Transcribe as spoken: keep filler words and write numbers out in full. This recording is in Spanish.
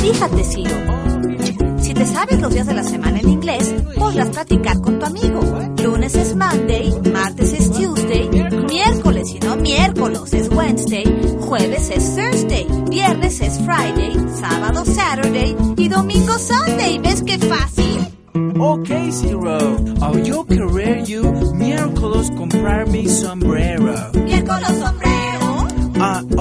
Fíjate, Ciro. Si te sabes los días de la semana en inglés, podrás platicar con tu amigo. Lunes es Monday, martes es Tuesday, miércoles y no miércoles es Wednesday, jueves es Thursday, viernes es Friday, sábado Saturday y domingo Sunday. ¿Ves qué fácil? Okay, Ciro. Oh, yo querer you miércoles comprar mi sombrero. ¿Miércoles sombrero? Ah,